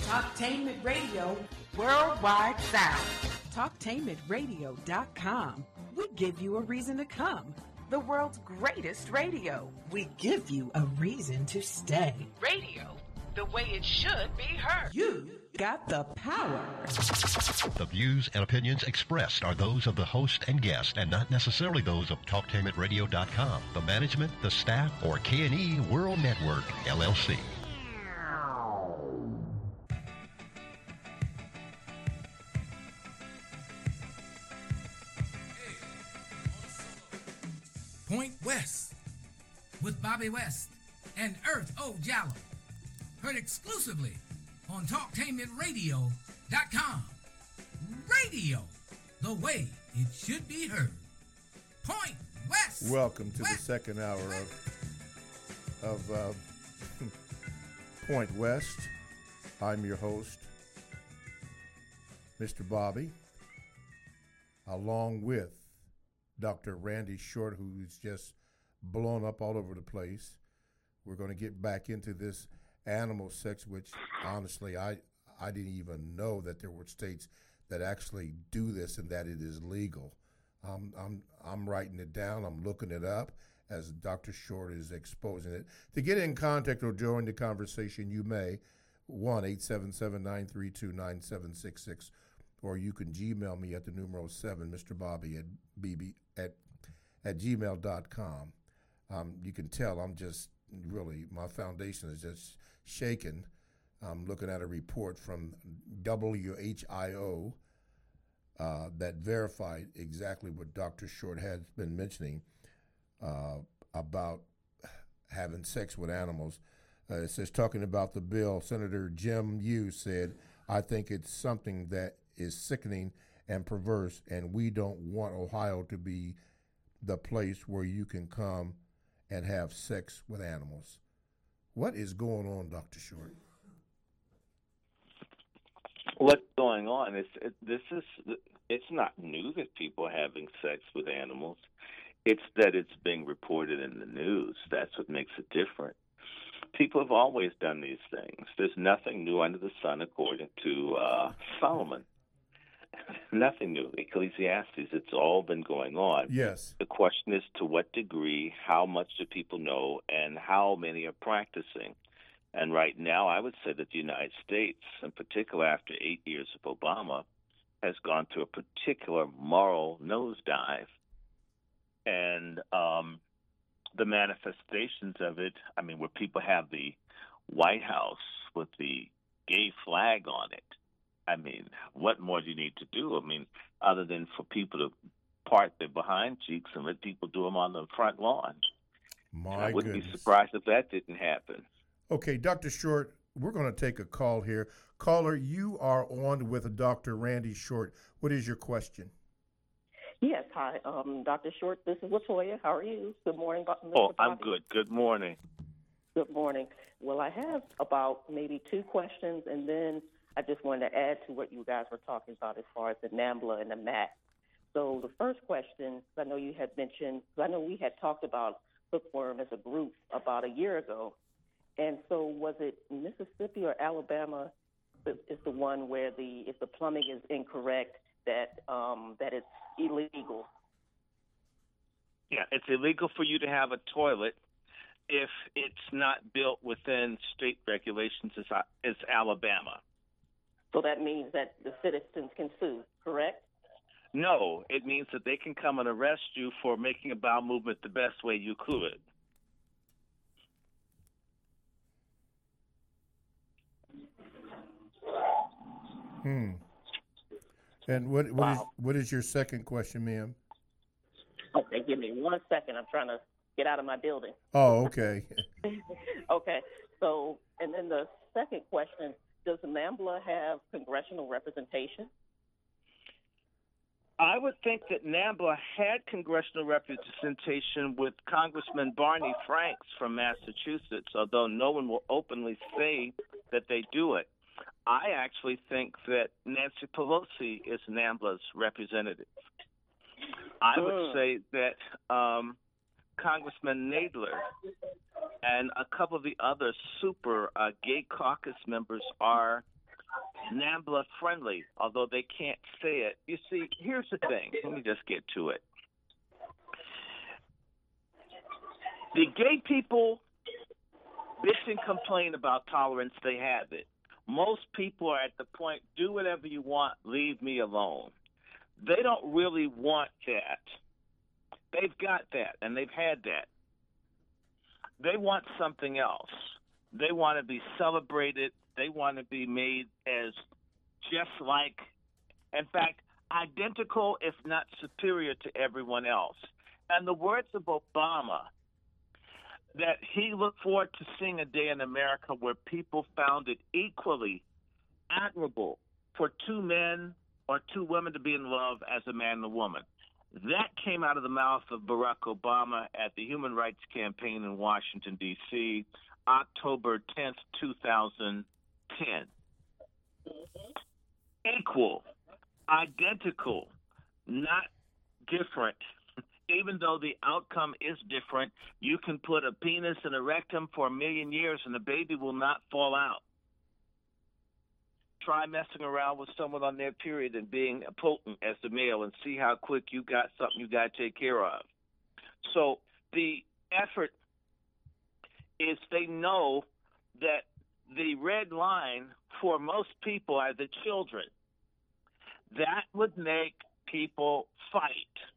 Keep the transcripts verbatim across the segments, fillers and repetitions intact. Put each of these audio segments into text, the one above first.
Talktainment Radio, worldwide sound. Talktainment radio dot com. We give you a reason to come. The world's greatest radio. We give you a reason to stay. Radio, the way it should be heard. You got the power. The views and opinions expressed are those of the host and guest and not necessarily those of Talktainment radio dot com, the management, the staff, or K and E World Network, L L C. Point West with Bobby West and Earth O. Jallow. Heard exclusively on Talktainment radio dot com. Radio, the way it should be heard. Point West. Welcome to West, the second hour West. of, of uh, Point West. I'm your host, Mister Bobby, along with Doctor Randy Short, who's just blown up all over the place. We're going to get back into this animal sex, which honestly, I I didn't even know that there were states that actually do this and that it is legal. Um, I'm I'm writing it down. I'm looking it up as Doctor Short is exposing it. To get in contact or join the conversation, you may one eight seven seven nine three two nine seven six six. Or you can Gmail me at the numeral seven, Mister Bobby at bb at at gmail dot com. Um, you can tell I'm just really, my foundation is just shaking. I'm looking at a report from W H I O uh, that verified exactly what Doctor Short has been mentioning uh, about having sex with animals. Uh, it says, talking about the bill, Senator Jim Hughes said, I think it's something that is sickening and perverse, and we don't want Ohio to be the place where you can come and have sex with animals. What is going on, Doctor Short? What's going on is it, this is it's not new that people are having sex with animals. It's that it's being reported in the news. That's what makes it different. People have always done these things. There's nothing new under the sun, according to uh, Solomon. Nothing new. Ecclesiastes, it's all been going on. Yes. The question is to what degree, how much do people know, and how many are practicing. And right now, I would say that the United States, in particular after eight years of Obama, has gone through a particular moral nosedive. And um, the manifestations of it, I mean, where people have the White House with the gay flag on it, I mean, what more do you need to do? I mean, other than for people to part their behind cheeks and let people do them on the front lawn. My and I wouldn't goodness. be surprised if that didn't happen. Okay, Doctor Short, we're going to take a call here. Caller, you are on with Doctor Randy Short. What is your question? Yes, hi, um, Doctor Short. This is Latoya. How are you? Good morning, Mister Oh, I'm Bobby. good. Good morning. Good morning. Well, I have about maybe two questions, and then I just wanted to add to what you guys were talking about as far as the NAMBLA and the M A C. So the first question, I know you had mentioned, I know we had talked about hookworm as a group about a year ago. And so was it Mississippi or Alabama that is the one where the if the plumbing is incorrect, that um, that it's illegal? Yeah, it's illegal for you to have a toilet if it's not built within state regulations. It's, it's Alabama. So that means that the citizens can sue, correct? No, it means that they can come and arrest you for making a bowel movement the best way you could. Hmm. And what what is Wow. what is your second question, ma'am? Okay, give me one second. I'm trying to get out of my building. Oh, okay. Okay, so, and then the second question, does NAMBLA have congressional representation? I would think that NAMBLA had congressional representation with Congressman Barney Franks from Massachusetts, although no one will openly say that they do it. I actually think that Nancy Pelosi is NAMBLA's representative. I would Mm. say that um, Congressman Nadler and a couple of the other super uh, gay caucus members are NAMBLA friendly, although they can't say it. You see, here's the thing. Let me just get to it. The gay people bitch and complain about tolerance. They have it. Most people are at the point, do whatever you want, leave me alone. They don't really want that. They've got that, and they've had that. They want something else. They want to be celebrated. They want to be made as just like, in fact, identical, if not superior to everyone else. And the words of Obama, that he looked forward to seeing a day in America where people found it equally admirable for two men or two women to be in love as a man and a woman. That came out of the mouth of Barack Obama at the Human Rights Campaign in Washington, D C, October tenth, two thousand ten. Equal, identical, not different. Even though the outcome is different, you can put a penis in a rectum for a million years and the baby will not fall out. Try messing around with someone on their period and being potent as the male and see how quick you got something you got to take care of. So the effort is they know that the red line for most people are the children. That would make people fight.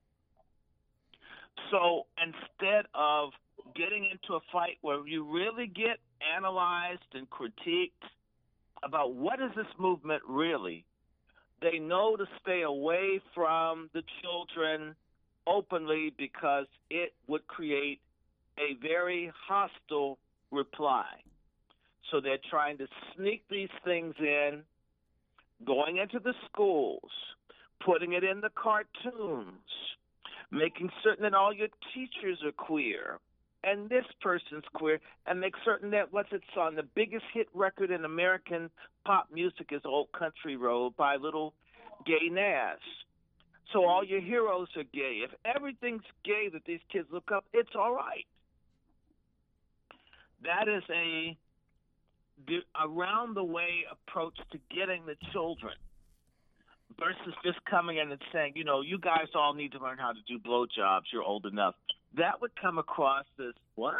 So instead of getting into a fight where you really get analyzed and critiqued about what is this movement really, they know to stay away from the children openly because it would create a very hostile reply. So they're trying to sneak these things in, going into the schools, putting it in the cartoons, making certain that all your teachers are queer, and this person's queer, and make certain that what's it's on the biggest hit record in American pop music is Old Country Road by Little Gay Nas. So all your heroes are gay. If everything's gay that these kids look up, it's all right. That is a around-the-way approach to getting the children versus just coming in and saying, you know, you guys all need to learn how to do blowjobs. You're old enough. That would come across as what?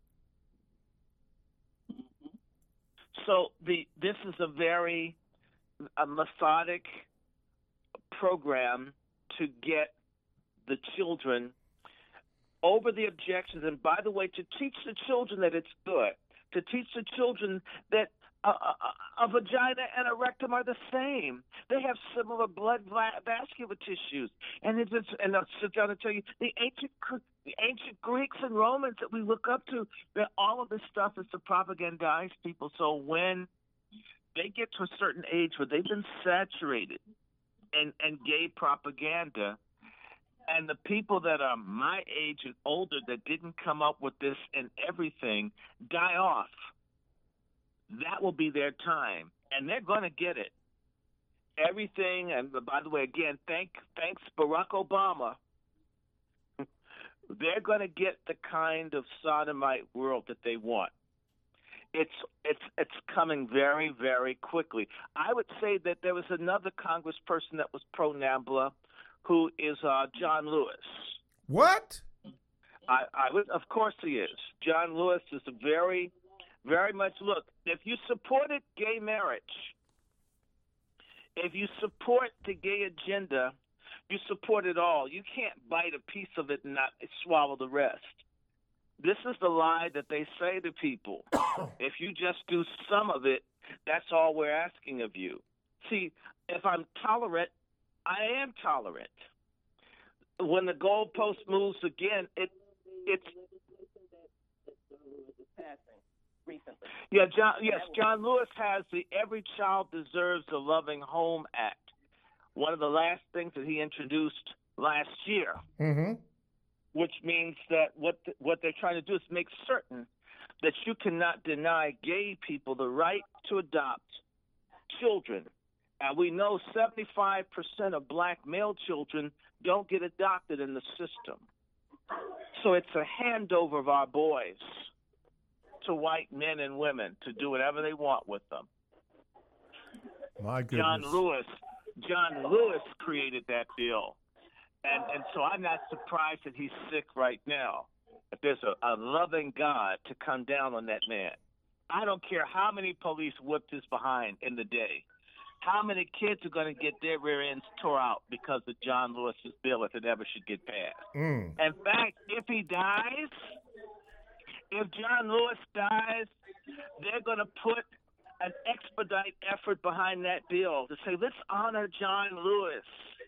Mm-hmm. So the this is a very a methodic program to get the children over the objections. And by the way, to teach the children that it's good, to teach the children that a, a, a vagina and a rectum are the same. They have similar blood vascular tissues. And it's, and I'll sit down and tell you, the ancient the ancient Greeks and Romans that we look up to, that all of this stuff is to propagandize people. So when they get to a certain age where they've been saturated in, in gay propaganda, and the people that are my age and older that didn't come up with this and everything die off, that will be their time. And they're going to get it. Everything, and by the way, again, thank, thanks Barack Obama, they're going to get the kind of sodomite world that they want. It's it's it's coming very, very quickly. I would say that there was another congressperson that was pro-NAMBLA, who is uh, John Lewis. What? I, I would, of course he is. John Lewis is a very, very much, look, if you supported gay marriage, if you support the gay agenda, you support it all. You can't bite a piece of it and not swallow the rest. This is the lie that they say to people. If you just do some of it, that's all we're asking of you. See, if I'm tolerant, I am tolerant. When the goalpost moves again, it it's recently. Yeah, John. Yes, John Lewis has the "Every Child Deserves a Loving Home" Act. One of the last things that he introduced last year, mm-hmm. which means that what the, what they're trying to do is make certain that you cannot deny gay people the right to adopt children. And we know seventy-five percent of black male children don't get adopted in the system. So it's a handover of our boys to white men and women to do whatever they want with them. My goodness. John Lewis, John Lewis created that bill. And and so I'm not surprised that he's sick right now. If there's a, a loving God to come down on that man. I don't care how many police whipped his behind in the day. How many kids are going to get their rear ends tore out because of John Lewis's bill if it ever should get passed? Mm. In fact, if he dies, if John Lewis dies, they're going to put an expedite effort behind that bill to say, let's honor John Lewis.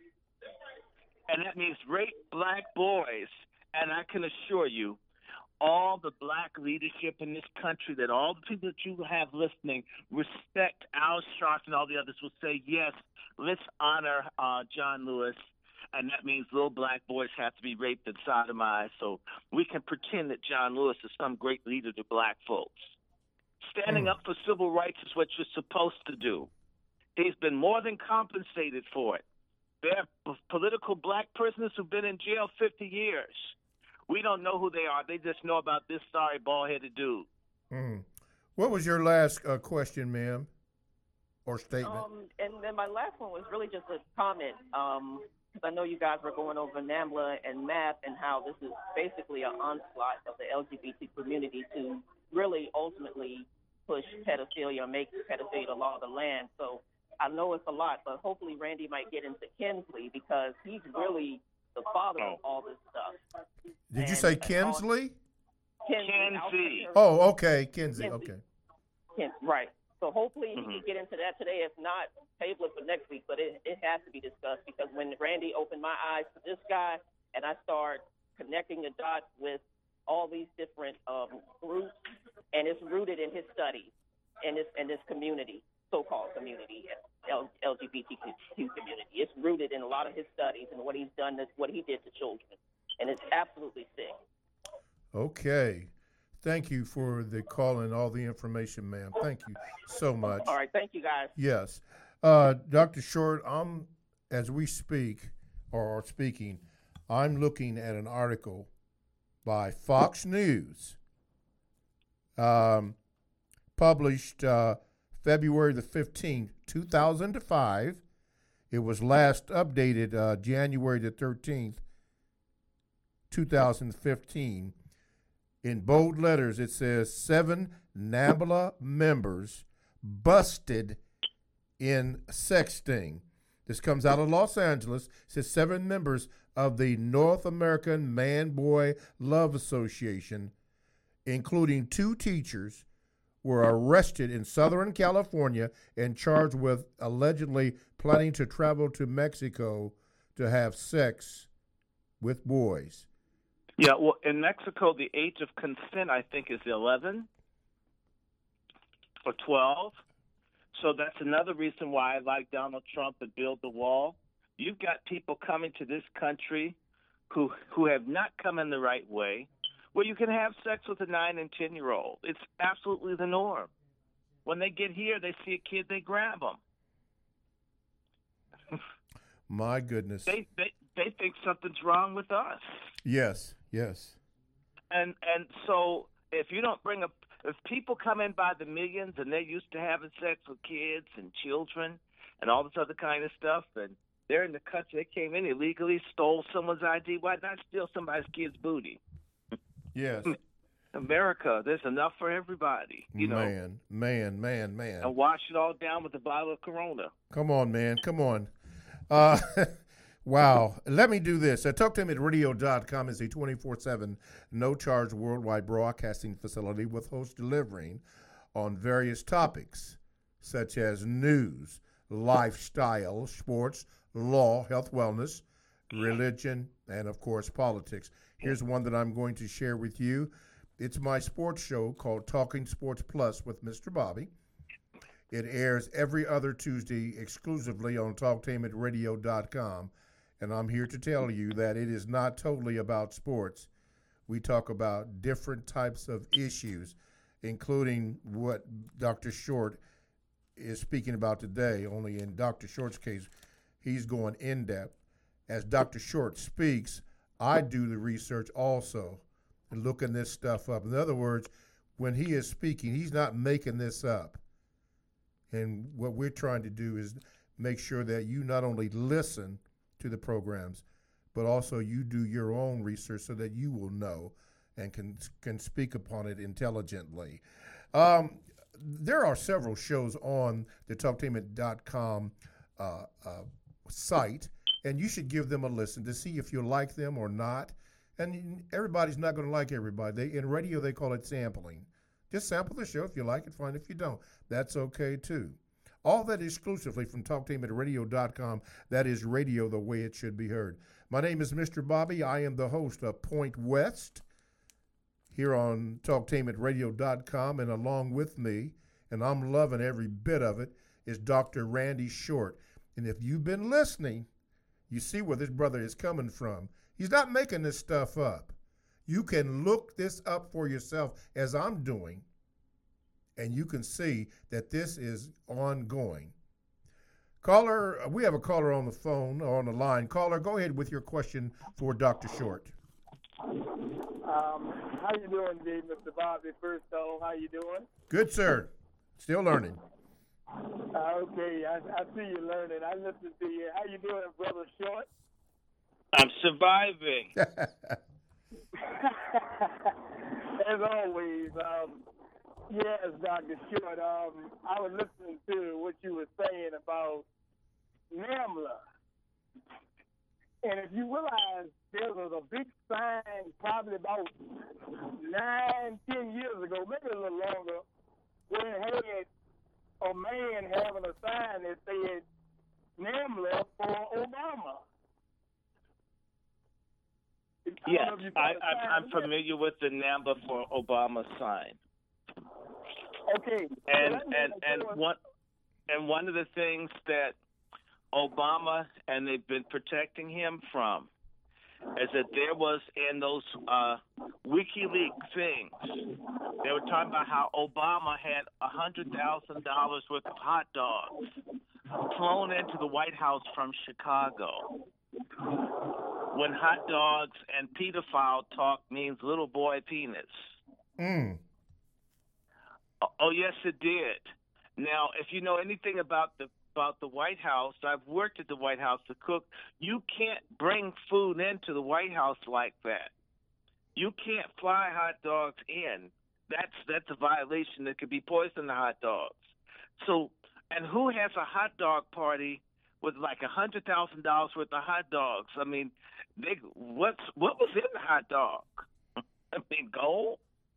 And that means rape black boys. And I can assure you, all the black leadership in this country, that all the people that you have listening respect Al Sharpton and all the others will say, yes, let's honor uh, John Lewis. And that means little black boys have to be raped and sodomized. So we can pretend that John Lewis is some great leader to black folks. Standing Mm. up for civil rights is what you're supposed to do. He's been more than compensated for it. There are political black prisoners who've been in jail fifty years. We don't know who they are. They just know about this sorry, bald-headed dude. Mm. What was your last uh, question, ma'am, or statement? Um, and then my last one was really just a comment, um, because I know you guys were going over NAMBLA and MAP and how this is basically an onslaught of the L G B T community to really ultimately push pedophilia, make pedophilia the law of the land. So I know it's a lot, but hopefully Randy might get into Kinsley because he's really the father of all this stuff. Did you And- say and all- Kinsley? Kinsley. Kinsey. Oh, okay, Kinsey. Kinsey. Okay. Ken- Right. So hopefully he Mhm. can get into that today. If not, table it for next week. But it, it has to be discussed because when Randy opened my eyes to this guy and I start connecting the dots with all these different um, groups, and it's rooted in his studies and this and this community, so-called community, L- L G B T Q community. It's rooted in a lot of his studies and what he's done, what he did to children, and it's absolutely sick. Okay. Thank you for the call and all the information, ma'am. Thank you so much. All right, thank you guys. Yes. Uh, Doctor Short, I'm, as we speak, or are speaking, I'm looking at an article by Fox News, um, published uh, February the fifteenth, two thousand five. It was last updated uh, January the thirteenth, two thousand fifteen. In bold letters, it says seven NAMBLA members busted in sexting. This comes out of Los Angeles. It says seven members of the North American Man-Boy Love Association, including two teachers, were arrested in Southern California and charged with allegedly planning to travel to Mexico to have sex with boys. Yeah, well, in Mexico, the age of consent, I think, is eleven or twelve. So that's another reason why I like Donald Trump and build the wall. You've got people coming to this country who who have not come in the right way, where you can have sex with a nine and ten-year-old. It's absolutely the norm. When they get here, they see a kid, they grab them. My goodness. They, they, they think something's wrong with us. Yes, yes. And and so if you don't bring up, if people come in by the millions and they're used to having sex with kids and children and all this other kind of stuff, and they're in the country, they came in illegally, stole someone's I D, why not steal somebody's kid's booty? Yes. America, there's enough for everybody, you know. Man, man, man, man. And wash it all down with a bottle of Corona. Come on, man. Come on. Uh, wow. Let me do this. Uh, talk to him at radio dot com is a twenty-four seven no-charge worldwide broadcasting facility with hosts delivering on various topics such as news, lifestyle, sports, law, health, wellness, religion, and, of course, politics. Here's one that I'm going to share with you. It's my sports show called Talking Sports Plus with Mister Bobby. It airs every other Tuesday exclusively on talk tainment radio dot com. And I'm here to tell you that it is not totally about sports. We talk about different types of issues, including what Doctor Short is speaking about today. Only in Doctor Short's case, he's going in depth. As Doctor Short speaks, I do the research also and looking this stuff up. In other words, when he is speaking, he's not making this up. And what we're trying to do is make sure that you not only listen to the programs, but also you do your own research so that you will know and can can speak upon it intelligently. Um, there are several shows on the talktainment dot com uh, uh, site, and you should give them a listen to see if you like them or not. And everybody's not going to like everybody. They, in radio, they call it sampling. Just sample the show. If you like it, fine. If you don't, that's okay, too. All that exclusively from talktainment radio dot com. That is radio the way it should be heard. My name is Mister Bobby. I am the host of Point West here on talktainment radio dot com, and along with me, and I'm loving every bit of it, is Doctor Randy Short. And if you've been listening, you see where this brother is coming from. He's not making this stuff up. You can look this up for yourself, as I'm doing, and you can see that this is ongoing. Caller, we have a caller on the phone, or on the line. Caller, go ahead with your question for Doctor Short. Um, how you doing today, Mister Bobby? First off, how you doing? Good, sir. Still learning. Uh, okay, I, I see you learning. I listen to you. How you doing, Brother Short? I'm surviving. As always, um, yes, Doctor Short. Um, I was listening to what you were saying about NAMBLA. And if you realize there was a big sign probably about nine, ten years ago, maybe a little longer, where it had a man having a sign that said NAMBLA for Obama. Yes, I, I, I'm familiar with the NAMBLA for Obama sign. Okay. And and and one and one of the things that Obama and they've been protecting him from is that there was in those uh, WikiLeaks things, they were talking about how Obama had one hundred thousand dollars worth of hot dogs flown into the White House from Chicago. When hot dogs and pedophile talk means little boy penis. Mm. Oh, oh, yes, it did. Now, if you know anything about the about the White House, I've worked at the White House to cook. You can't bring food into the White House like that. You can't fly hot dogs in. That's that's a violation. That could be poison to hot dogs. So, and who has a hot dog party with like a hundred thousand dollars worth of hot dogs? I mean, they, what's what was in the hot dog? I mean, gold.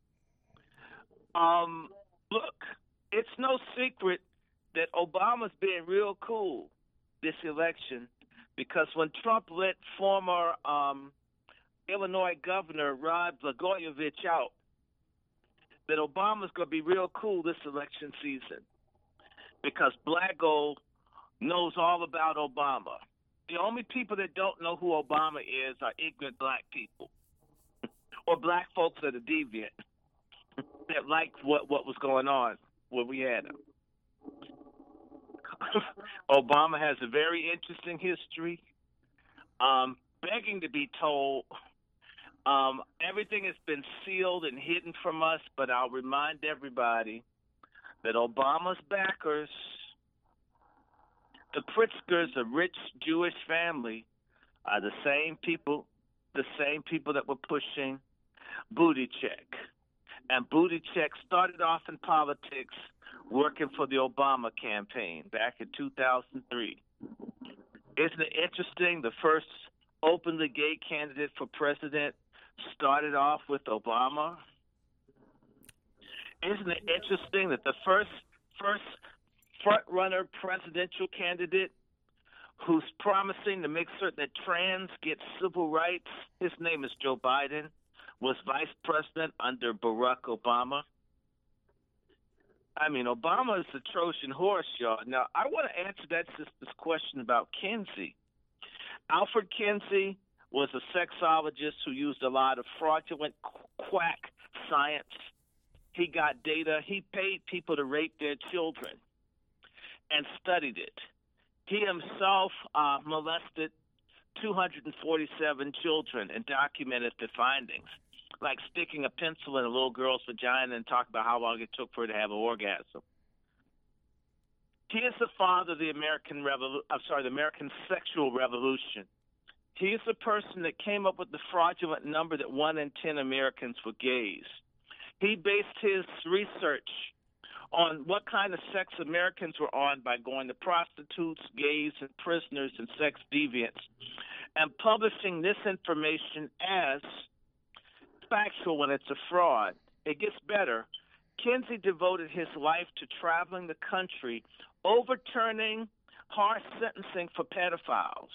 Um, look, it's no secret that Obama's being real cool this election, because when Trump let former um, Illinois Governor Rod Blagojevich out, that Obama's going to be real cool this election season, because Blago knows all about Obama. The only people that don't know who Obama is are ignorant black people or black folks that are deviant that like what, what was going on when we had him. Obama has a very interesting history, um, begging to be told. Um, everything has been sealed and hidden from us, but I'll remind everybody that Obama's backers, the Pritzkers, a rich Jewish family, are the same people, the same people that were pushing Buttigieg. And Buttigieg started off in politics working for the Obama campaign back in two thousand three. Isn't it interesting? The first openly gay candidate for president started off with Obama. Isn't it interesting that the first first front-runner presidential candidate who's promising to make certain that trans get civil rights, his name is Joe Biden, was vice president under Barack Obama? I mean, Obama is the Trojan horse, y'all. Now, I want to answer that sister's question about Kinsey. Alfred Kinsey was a sexologist who used a lot of fraudulent quack science. He got data. He paid people to rape their children and studied it. He himself uh, molested two hundred forty-seven children and documented the findings, like sticking a pencil in a little girl's vagina and talk about how long it took for her to have an orgasm. He is the father of the American Revolu- I'm sorry, the American sexual revolution. He is the person that came up with the fraudulent number that one in ten Americans were gays. He based his research on what kind of sex Americans were on by going to prostitutes, gays, and prisoners and sex deviants, and publishing this information as factual when it's a fraud. It gets better. Kinsey devoted his life to traveling the country, overturning harsh sentencing for pedophiles.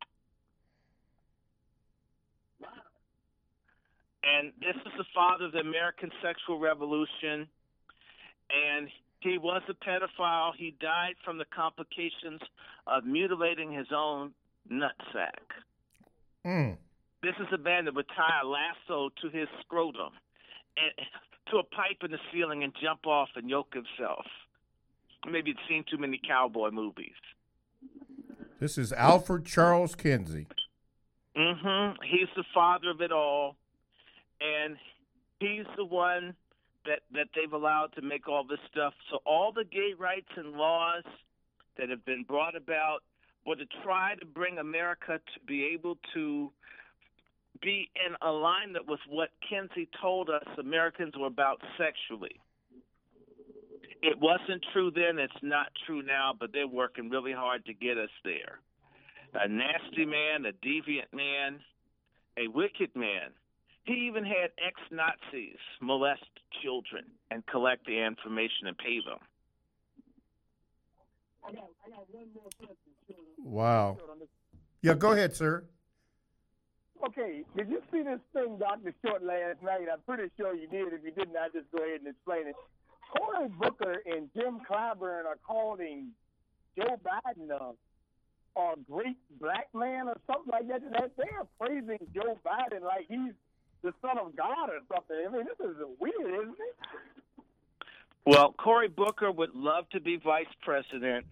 And this is the father of the American sexual revolution. And he was a pedophile. He died from the complications of mutilating his own nutsack. Mm. This is a man that would tie a lasso to his scrotum and to a pipe in the ceiling and jump off and yoke himself. Maybe he'd seen too many cowboy movies. This is Alfred Charles Kinsey. Mm-hmm. He's the father of it all. And he's the one that, that they've allowed to make all this stuff. So all the gay rights and laws that have been brought about were to try to bring America to be able to be in alignment with what Kinsey told us Americans were about sexually. It wasn't true then, it's not true now, but they're working really hard to get us there. A nasty man, a deviant man, a wicked man. He even had ex-Nazis molest children and collect the information and pay them. I got, I got one more question. Wow. Yeah, go ahead, sir. Okay, did you see this thing, Doctor Short, last night? I'm pretty sure you did. If you didn't, I'll just go ahead and explain it. Cory Booker and Jim Clyburn are calling Joe Biden a, a great black man or something like that. They are praising Joe Biden like he's the son of God or something. I mean, this is weird, isn't it? Well, Cory Booker would love to be vice president.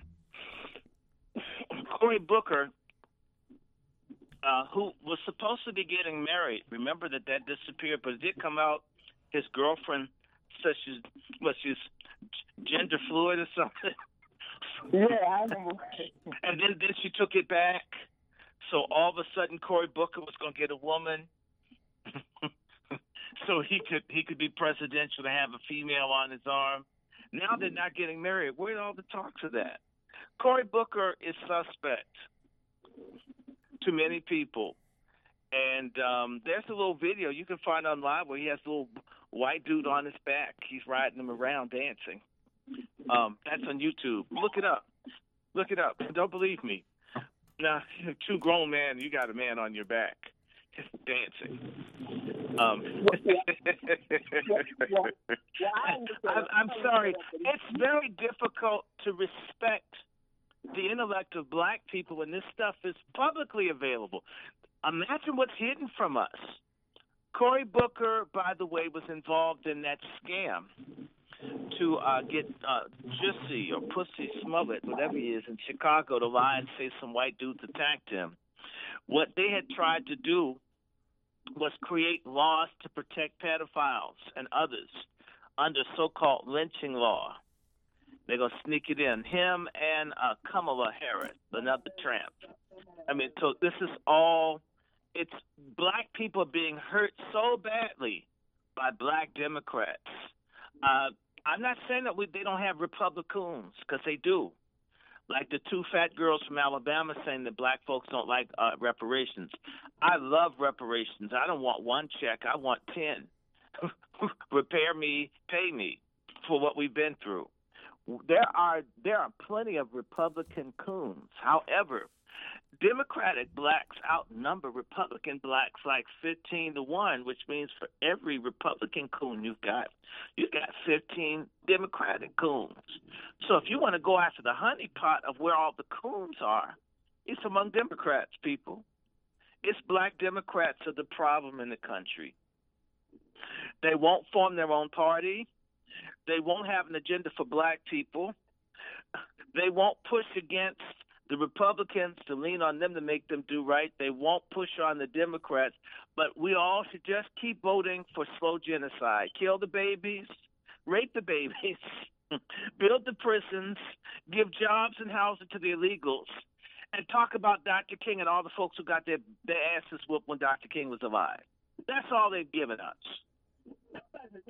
Cory Booker, uh, who was supposed to be getting married, remember that that disappeared, but it did come out his girlfriend said she's, what, she's gender fluid or something. Yeah, I remember. And then, then she took it back. So all of a sudden, Cory Booker was going to get a woman. So he could he could be presidential to have a female on his arm. Now they're not getting married. Where are all the talks of that? Cory Booker is suspect to many people. And um, there's a little video you can find online where he has a little white dude on his back. He's riding him around dancing. Um, that's on YouTube. Look it up. Look it up. Don't believe me. Now, two grown men, you got a man on your back dancing. Um, I'm, I'm sorry. It's very difficult to respect the intellect of black people when this stuff is publicly available. Imagine what's hidden from us. Cory Booker, by the way, was involved in that scam to uh, get uh, Jussie or Pussy Smollett, whatever he is, in Chicago to lie and say some white dudes attacked him. What they had tried to do was create laws to protect pedophiles and others under so-called lynching law. They're going to sneak it in. Him and uh, Kamala Harris, another tramp. I mean, so this is all, it's black people being hurt so badly by black Democrats. Uh, I'm not saying that we, they don't have Republicans, because they do. Like the two fat girls from Alabama saying that black folks don't like uh, reparations. I love reparations. I don't want one check. I want ten. Repair me, pay me for what we've been through. There are there are plenty of Republican coons. However, Democratic blacks outnumber Republican blacks like fifteen to one, which means for every Republican coon you've got, you've got fifteen Democratic coons. So if you want to go after the honeypot of where all the coons are, it's among Democrats, people. It's black Democrats are the problem in the country. They won't form their own party. They won't have an agenda for black people. They won't push against the Republicans to lean on them to make them do right. They won't push on the Democrats. But we all should just keep voting for slow genocide. Kill the babies, rape the babies, build the prisons, give jobs and housing to the illegals, and talk about Doctor King and all the folks who got their, their asses whooped when Doctor King was alive. That's all they've given us.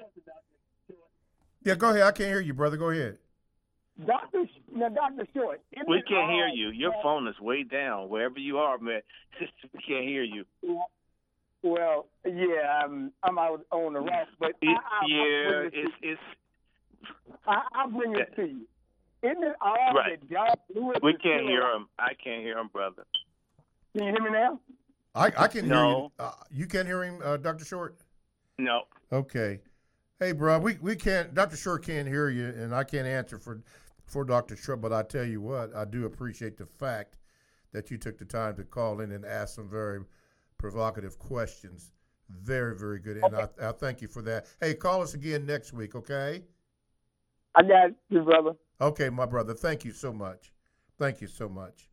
Yeah, go ahead. I can't hear you, brother. Go ahead. Doctor, now, Doctor Short. We can't hear you. Your phone is way down. Wherever you are, man, we can't hear you. Well, yeah, I'm I'm out on the rack, but I, I, yeah, it's it's. I, I'll bring it to you. Isn't it all right. that John Lewis? We can't hear him. I can't hear him, brother. Can you hear me now? I, I can no. hear you. Uh, you can't hear him, uh, Doctor Short? No. Okay. Hey, bro, we, we can't, Doctor Short can't hear you, and I can't answer for, for Doctor Short, but I tell you what, I do appreciate the fact that you took the time to call in and ask some very provocative questions. Very, very good, and okay. I, I thank you for that. Hey, call us again next week, okay? I got you, brother. Okay, my brother. Thank you so much. Thank you so much.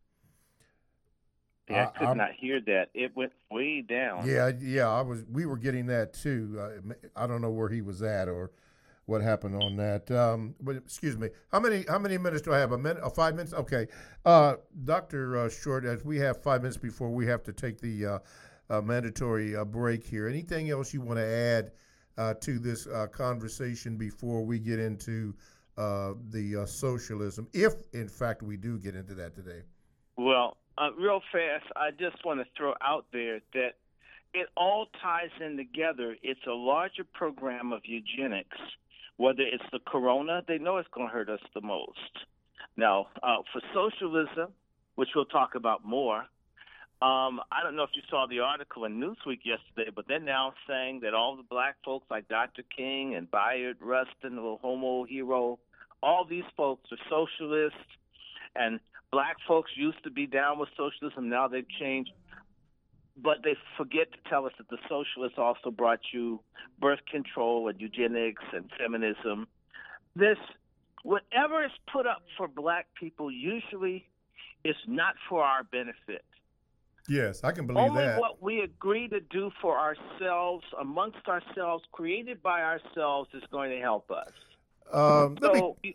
Yeah, I could I, not hear that. It went way down. Yeah, yeah. I was. We were getting that too. Uh, I don't know where he was at or what happened on that. Um, but excuse me. How many? How many minutes do I have? A minute? Oh, five minutes? Okay. Uh, Doctor Uh, Short, as we have five minutes before we have to take the uh, uh, mandatory uh, break here. Anything else you want to add uh, to this uh, conversation before we get into uh, the uh, socialism, if in fact we do get into that today? Well. Uh, real fast, I just want to throw out there that it all ties in together. It's a larger program of eugenics. Whether it's the corona, they know it's going to hurt us the most. Now, uh, for socialism, which we'll talk about more, um, I don't know if you saw the article in Newsweek yesterday, but they're now saying that all the black folks like Doctor King and Bayard Rustin, the little homo hero, all these folks are socialists, and black folks used to be down with socialism. Now they've changed. But they forget to tell us that the socialists also brought you birth control and eugenics and feminism. This, whatever is put up for black people usually is not for our benefit. Yes, I can believe Only that. Only what we agree to do for ourselves, amongst ourselves, created by ourselves, is going to help us. Um, so, let me,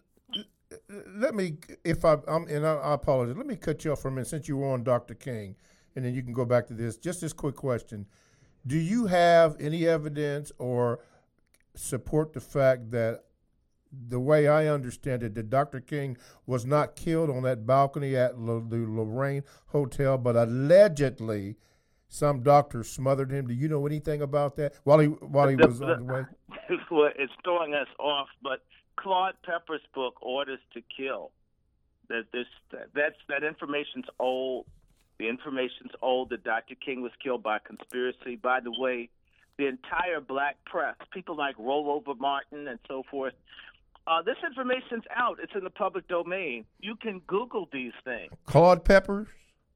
Let me, if I, I'm, and I, I apologize. Let me cut you off for a minute since you were on Doctor King, and then you can go back to this. Just this quick question: do you have any evidence or support the fact that, the way I understand it, that Doctor King was not killed on that balcony at L- the Lorraine Hotel, but allegedly some doctor smothered him? Do you know anything about that while he while he was on the way? It's throwing us off, but Claude Pepper's book, Orders to Kill. That this that's that information's old. The information's old that Doctor King was killed by conspiracy. By the way, the entire black press, people like Rollover Martin and so forth, uh, this information's out. It's in the public domain. You can Google these things. Claude Pepper?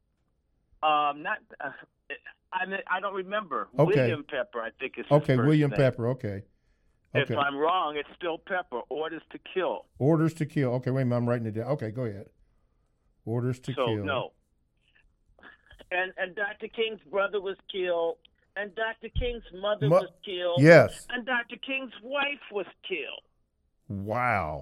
Um, not. Uh, I I don't remember. Okay. William Pepper, I think is his okay. first William name. Pepper. Okay. Okay. If I'm wrong, it's still Pepper. Orders to Kill. Orders to Kill. Okay, wait a minute. I'm writing it down. Okay, go ahead. Orders to so, Kill. So, no. And and Doctor King's brother was killed, and Doctor King's mother Mo- was killed. Yes. And Doctor King's wife was killed. Wow.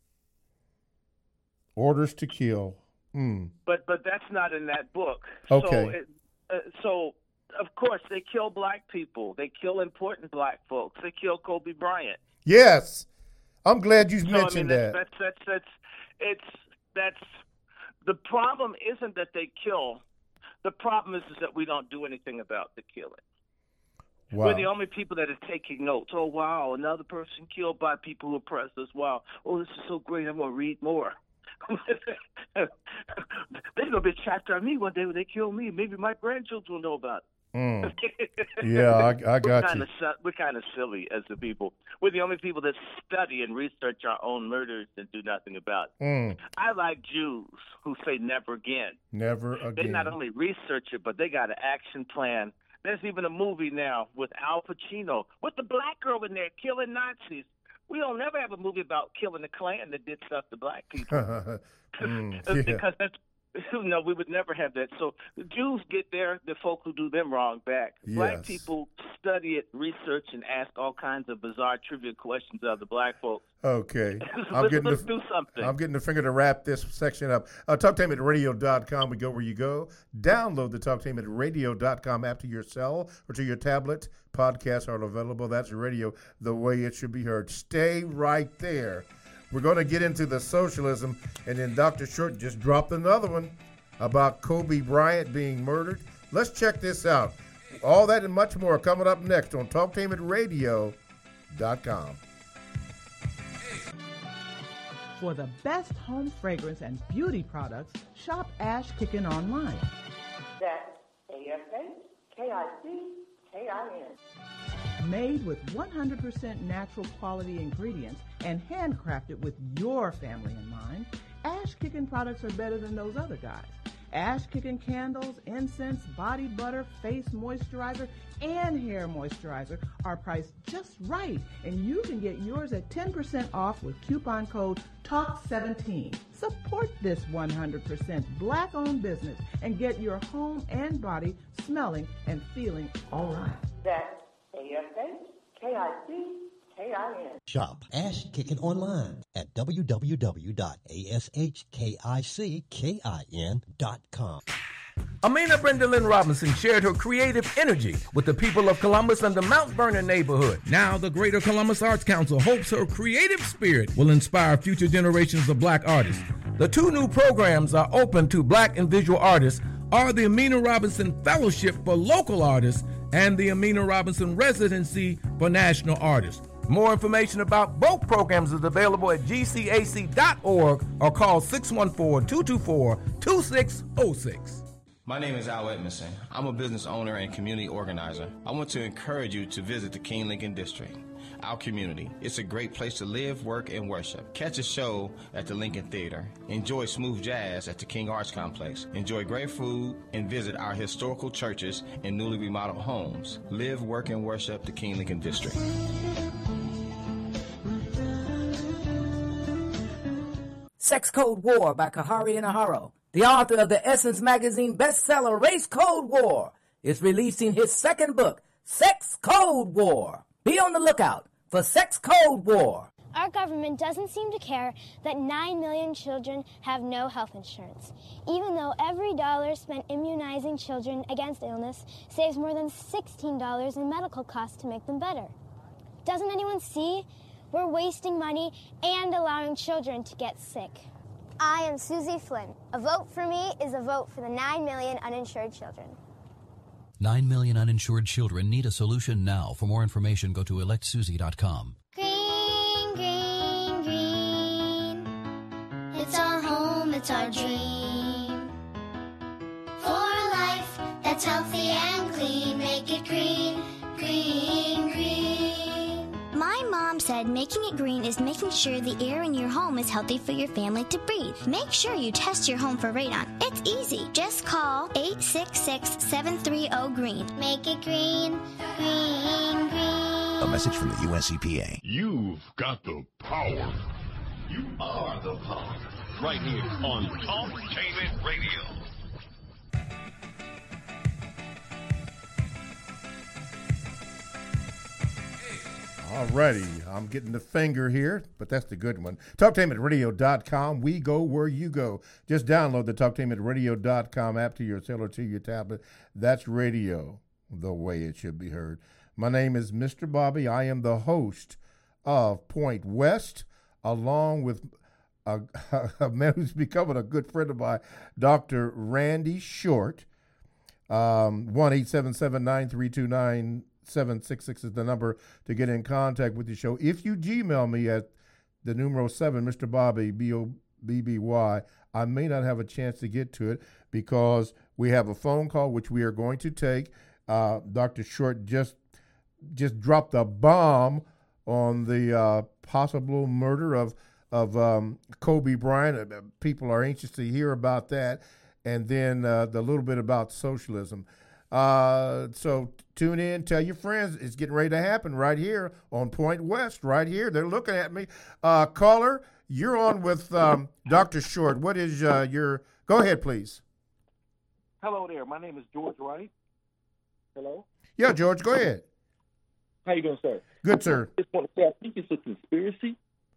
Orders to Kill. Mm. But but that's not in that book. Okay. So, it, uh, so of course, they kill black people. They kill important black folks. They kill Kobe Bryant. Yes, I'm glad you so, mentioned I mean, that. That's, that's that's that's it's that's the problem. Isn't that they kill? The problem is, is that we don't do anything about the killing. Wow. We're the only people that are taking notes. Oh wow, another person killed by people who oppressed us. Wow. Oh, this is so great. I'm gonna read more. There's gonna be a chapter on me one day when they kill me. Maybe my grandchildren will know about it. Mm. Yeah, I, I got we're you. Kinda, we're kind of silly as a people. We're the only people that study and research our own murders and do nothing about it. Mm. I like Jews who say never again. Never again. They not only research it, but they got an action plan. There's even a movie now with Al Pacino, with the black girl in there killing Nazis. We don't never have a movie about killing the Klan that did stuff to black people. mm, yeah. yeah. Because that's No, we would never have that. So the Jews get their the folk who do them wrong back. Yes. Black people study it, research, and ask all kinds of bizarre trivia questions of the black folks. Okay. I'm let's, getting let's the, do something. I'm getting the finger to wrap this section up. Uh, talk tainment radio dot com. We go where you go. Download the talk tainment radio dot com app to your cell or to your tablet. Podcasts are available. That's radio the way it should be heard. Stay right there. We're going to get into the socialism, and then Doctor Short just dropped another one about Kobe Bryant being murdered. Let's check this out. All that and much more coming up next on talk tainment radio dot com. For the best home fragrance and beauty products, shop Ash Kickin' online. That's A S H K I C K I N. Made with one hundred percent natural quality ingredients and handcrafted with your family in mind, Ash Kickin' products are better than those other guys. Ash Kickin' candles, incense, body butter, face moisturizer, and hair moisturizer are priced just right, and you can get yours at ten percent off with coupon code talk seventeen. Support this one hundred percent black-owned business and get your home and body smelling and feeling all right. That's A S H K I C K I N. Shop Ash Kickin' online at w w w dot ash kickin dot com. Amina Brenda Lynn Robinson shared her creative energy with the people of Columbus and the Mount Vernon neighborhood. Now, the Greater Columbus Arts Council hopes her creative spirit will inspire future generations of black artists. The two new programs are open to black and visual artists are the Amina Robinson Fellowship for Local Artists and the Amina Robinson Residency for National Artists. More information about both programs is available at g c a c dot org or call six one four, two two four, two six zero six. My name is Al Edmondson. I'm a business owner and community organizer. I want to encourage you to visit the King Lincoln District, our community. It's a great place to live, work, and worship. Catch a show at the Lincoln Theater. Enjoy smooth jazz at the King Arts Complex. Enjoy great food and visit our historical churches and newly remodeled homes. Live, work, and worship the King Lincoln District. Sex Code War by Kahari Inaharo, the author of the Essence magazine bestseller Race Code War, is releasing his second book, Sex Code War. Be on the lookout for Sex Code War. Our government doesn't seem to care that nine million children have no health insurance, even though every dollar spent immunizing children against illness saves more than sixteen dollars in medical costs to make them better. Doesn't anyone see? We're wasting money and allowing children to get sick. I am Susie Flynn. A vote for me is a vote for the nine million uninsured children. nine million uninsured children need a solution now. For more information, go to elect susie dot com. Green, green, green. It's our home, it's our dream. For a life that's healthy and clean, make it green, green, green. My mom said making it green is making sure the air in your home is healthy for your family to breathe. Make sure you test your home for radon. It's easy. Just call eight six six, seven three zero, GREEN. Make it green, green, green. A message from the U S E P A. You've got the power. You are the power. Right here on Talktainment Radio. All righty, I'm getting the finger here, but that's the good one. talktainment radio dot com, we go where you go. Just download the talktainment radio dot com app to your cell or to your tablet. That's radio, the way it should be heard. My name is Mister Bobby. I am the host of Point West, along with a, a man who's becoming a good friend of mine, Doctor Randy Short. Um, one eight seven seven, nine three two, nine seven six six is the number to get in contact with the show. If you Gmail me at the numero seven, Mister Bobby, B O B B Y, I may not have a chance to get to it because we have a phone call which we are going to take. Uh, Doctor Short just just dropped a bomb on the uh, possible murder of of um, Kobe Bryant. People are anxious to hear about that, and then uh, the little bit about socialism. Uh, so tune in, tell your friends. It's getting ready to happen right here on Point West, right here. They're looking at me. Uh, caller, you're on with um, Doctor Short. What is uh, your Go ahead, please. Hello there. My name is George Wright. Hello? Yeah, George, go ahead. How you doing, sir? Good, sir. I just want to say I think it's a conspiracy.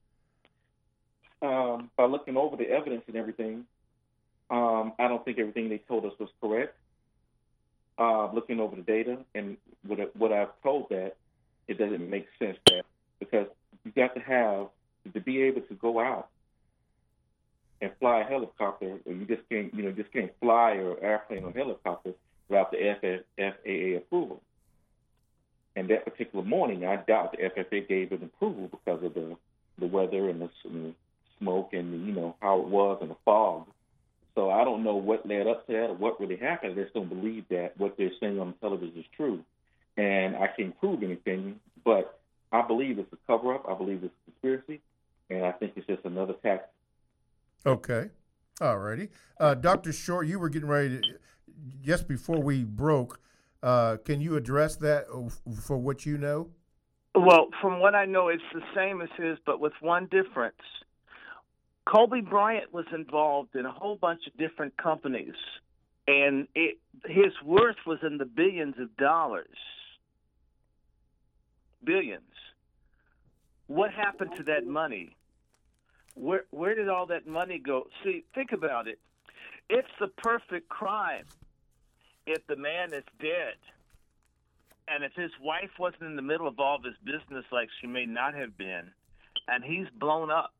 Um, by looking over the evidence and everything, um, I don't think everything they told us was correct. Uh, looking over the data and what, what I've told that, it doesn't make sense that because you got to have, to be able to go out and fly a helicopter, or you just can't, you know, just can't fly or airplane or helicopter without the F A A approval. And that particular morning, I doubt the F A A gave it approval because of the the weather and the, and the smoke and the, you know how it was and the fog. So I don't know what led up to that or what really happened. I just don't believe that what they're saying on television is true, and I can't prove anything. But I believe it's a cover up. I believe it's a conspiracy, and I think it's just another tactic. Okay. All righty. Uh, Doctor Short, you were getting ready to, just before we broke, uh, can you address that for what you know? Well, from what I know, it's the same as his, but with one difference. Kobe Bryant was involved in a whole bunch of different companies, and it, his worth was in the billions of dollars. Billions. What happened to that money? Where where did all that money go? See, think about it. It's the perfect crime if the man is dead and if his wife wasn't in the middle of all this business like she may not have been, and he's blown up,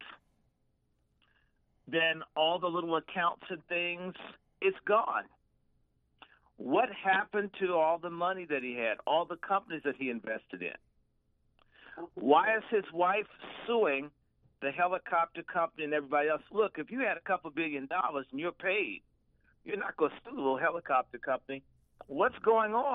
then all the little accounts and things, it's gone. What happened to all the money that he had, all the companies that he invested in? Why is his wife suing the helicopter company and everybody else? Look, if you had a couple billion dollars and you're paid, you're not going to sue the little helicopter company. What's going on?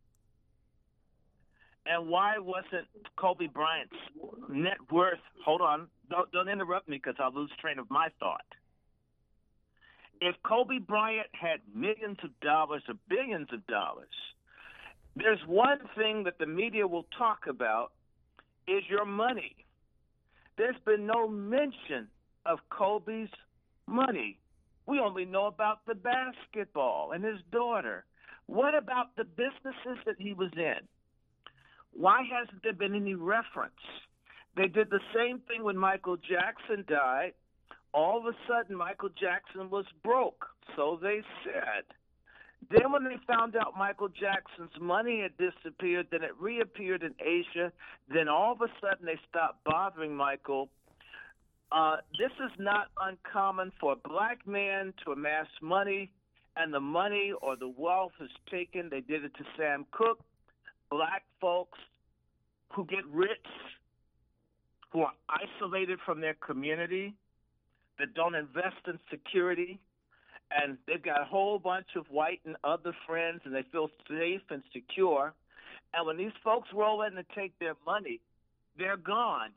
And why wasn't Kobe Bryant's net worth, hold on, don't, don't interrupt me because I'll lose train of my thought. If Kobe Bryant had millions of dollars or billions of dollars, there's one thing that the media will talk about is your money. There's been no mention of Kobe's money. We only know about the basketball and his daughter. What about the businesses that he was in? Why hasn't there been any reference? They did the same thing when Michael Jackson died. All of a sudden, Michael Jackson was broke, so they said. Then when they found out Michael Jackson's money had disappeared, then it reappeared in Asia. Then all of a sudden they stopped bothering Michael. Uh, this is not uncommon for a black man to amass money, and the money or the wealth is taken. They did it to Sam Cooke. Black folks who get rich, who are isolated from their community, that don't invest in security, and they've got a whole bunch of white and other friends, and they feel safe and secure. And when these folks roll in and take their money, they're gone.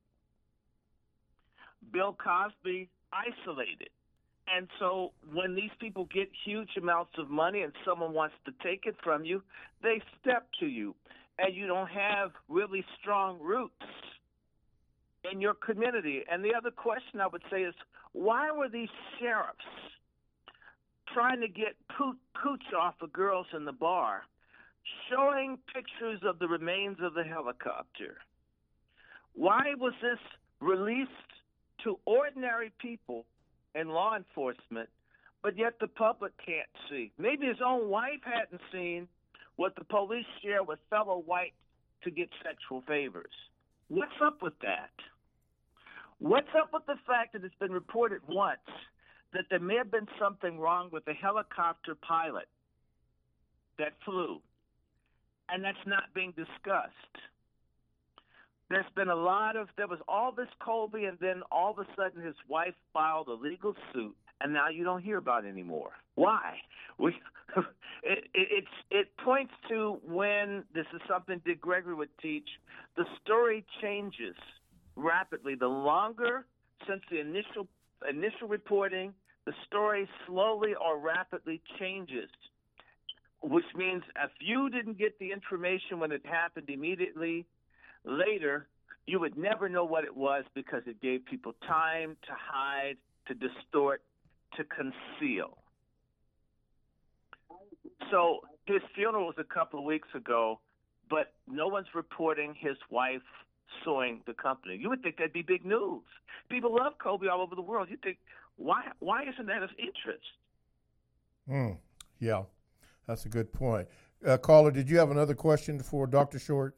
Bill Cosby, isolated. And so when these people get huge amounts of money and someone wants to take it from you, they step to you, and you don't have really strong roots in your community. And the other question I would say is, why were these sheriffs trying to get cooch off of girls in the bar, showing pictures of the remains of the helicopter? Why was this released to ordinary people and law enforcement, but yet the public can't see? Maybe his own wife hadn't seen what the police share with fellow whites to get sexual favors. What's up with that? What's up with the fact that it's been reported once that there may have been something wrong with the helicopter pilot that flew, and that's not being discussed? There's been a lot of, there was all this Kobe, and then all of a sudden his wife filed a legal suit, and now you don't hear about it anymore. Why? We, it, it, it's, it points to when, this is something Dick Gregory would teach, the story changes rapidly. The longer since the initial initial reporting, the story slowly or rapidly changes, which means if you didn't get the information when it happened immediately, later you would never know what it was because it gave people time to hide, to distort, to conceal. So his funeral was a couple of weeks ago, but no one's reporting his wife suing the company. You would think that'd be big news. People love Kobe all over the world. You think, why why isn't that of interest? Mm, yeah, that's a good point. Uh, caller, did you have another question for Doctor Short?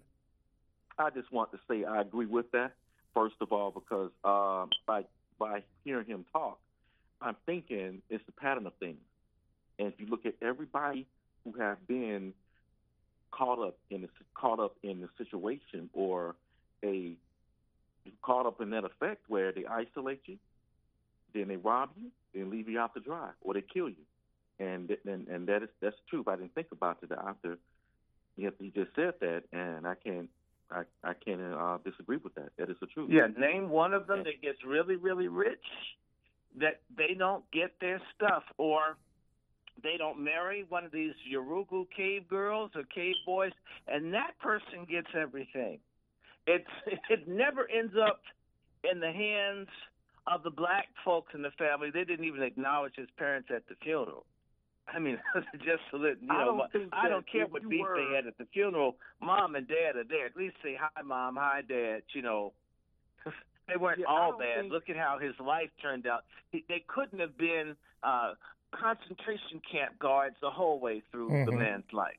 I just want to say I agree with that, first of all, because uh, by by hearing him talk, I'm thinking it's a pattern of things. And if you look at everybody who have been caught up in the, caught up in the situation or a caught up in that effect where they isolate you, then they rob you, then leave you out to dry, or they kill you. And and, and that is that's true. I didn't think about it after you just said that, and I can't I, I can't uh, disagree with that. That is the truth. Yeah, name one of them that gets really, really rich, that they don't get their stuff, or they don't marry one of these Yorugu cave girls or cave boys, and that person gets everything. It's it never ends up in the hands of the black folks in the family. They didn't even acknowledge his parents at the funeral. I mean, just so that, you know, I don't, think I don't care if what you beef were, they had at the funeral. Mom and dad are there. At least say, hi, Mom, hi, Dad, you know. They weren't Yeah, all I don't bad. think- Look at how his life turned out. He, they couldn't have been uh, concentration camp guards the whole way through the Mhm. man's life.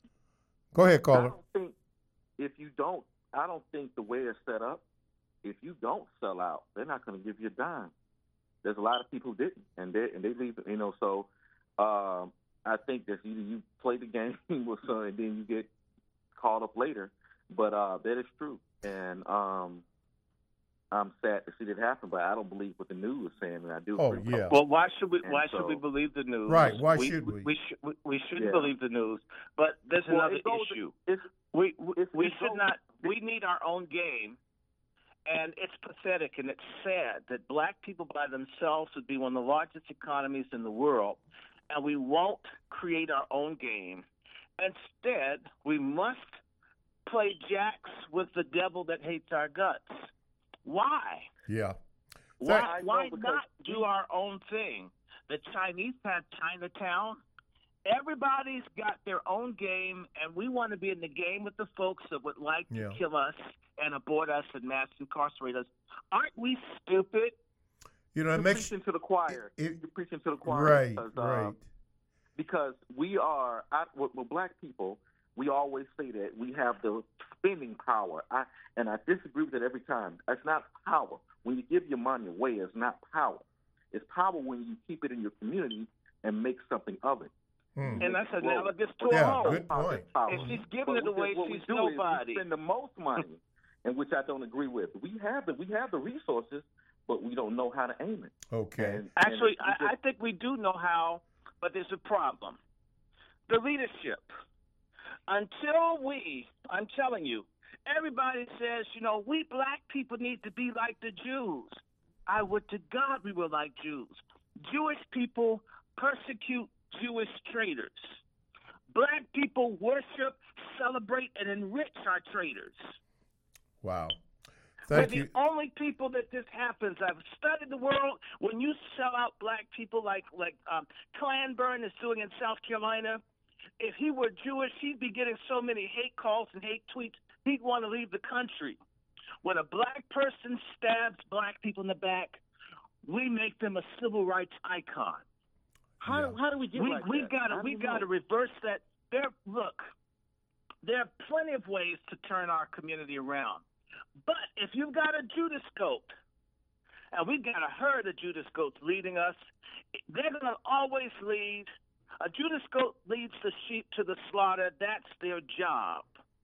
Go ahead, I caller. don't think if you don't, I don't think the way it's set up, if you don't sell out, they're not going to give you a dime. There's a lot of people who didn't, and they and they leave, you know. So um, I think that either you play the game with some, and then you get called up later. But uh, that is true, and um, I'm sad to see that happen. But I don't believe what the news is saying, and I do. Oh, agree. yeah. Well, why should we? And Why so- should we believe the news? Right, why should we? We, should. We, we shouldn't Yeah. believe the news. But there's Well, another it goes- issue. It's, We we, it's- we it should goes- not. We need our own game, and it's pathetic and it's sad that black people by themselves would be one of the largest economies in the world, and we won't create our own game. Instead, we must play jacks with the devil that hates our guts. Why? Yeah. Why, I know why because not do our own thing? The Chinese had Chinatown. Everybody's got their own game, and we want to be in the game with the folks that would like Yeah. to kill us and abort us and mass incarcerate us. Aren't we stupid? You know, it You're makes preaching to the choir. it- You're preaching to the choir. right, because, uh, right. Because we are, I, with, with black people, we always say that we have the spending power. I, and I disagree with it every time. It's not power. When you give your money away, it's not power. It's power when you keep it in your community and make something of it. Hmm. And that's Well, analogous to yeah, a home. good point. If she's giving But it away, what we she's do nobody. Is we spend the most money, and which I don't agree with. We have the we have the resources, but we don't know how to aim it. Okay. And, Actually, and we I, I think we do know how, but there's a problem. The leadership. Until we, I'm telling you, everybody says, you know, we black people need to be like the Jews. I would to God we were like Jews. Jewish people persecute Jewish traitors. Black people worship, celebrate, and enrich our traitors. Wow. We're Thank the you. only people that this happens. I've studied the world. When you sell out black people like like um, Clanburn is doing in South Carolina, if he were Jewish, he'd be getting so many hate calls and hate tweets, he'd want to leave the country. When a black person stabs black people in the back, we make them a civil rights icon. How, Yeah. how do we get We like we that? gotta How do we you gotta know? reverse that. There, look, there are plenty of ways to turn our community around. But if you've got a Judas goat, and we've got a herd of Judas goats leading us, they're going to always lead. A Judas goat leads the sheep to the slaughter. That's their job.